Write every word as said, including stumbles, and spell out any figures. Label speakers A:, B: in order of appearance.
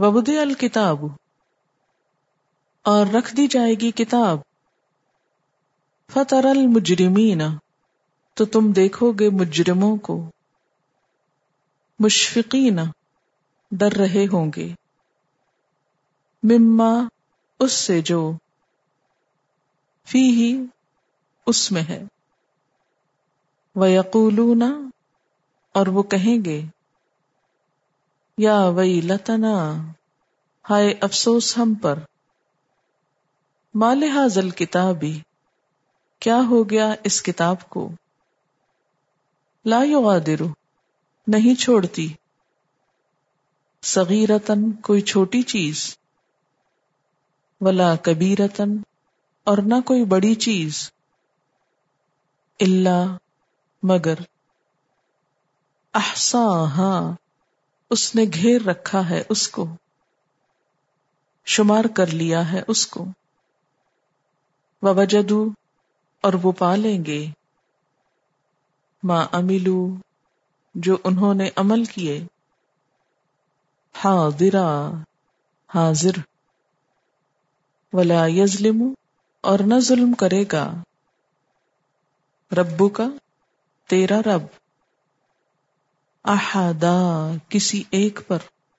A: وَوُضِعَ الْكِتَابُ، اور رکھ دی جائے گی کتاب، فَتَرَى الْمُجْرِمِينَ، تو تم دیکھو گے مجرموں کو، مشفقین، ڈر رہے ہوں گے، مما، اس سے جو، فیہ، اس میں ہے، وَيَقُولُونَ، اور وہ کہیں گے، یا ویلتنا، ہائے افسوس ہم پر، ما لہذا الکتاب، کیا ہو گیا اس کتاب کو، لا یغادر، نہیں چھوڑتی، صغیرتن، کوئی چھوٹی چیز، ولا کبیرتن، اور نہ کوئی بڑی چیز، الا، مگر، احصاہا، اس نے گھیر رکھا ہے اس کو، شمار کر لیا ہے اس کو، ووجدوا، اور وہ پا لیں گے، ما عملو، جو انہوں نے عمل کیے، حاضرا، حاضر، ولا یظلم، اور نہ ظلم کرے گا، ربک، تیرا رب، احدا، کسی ایک پر،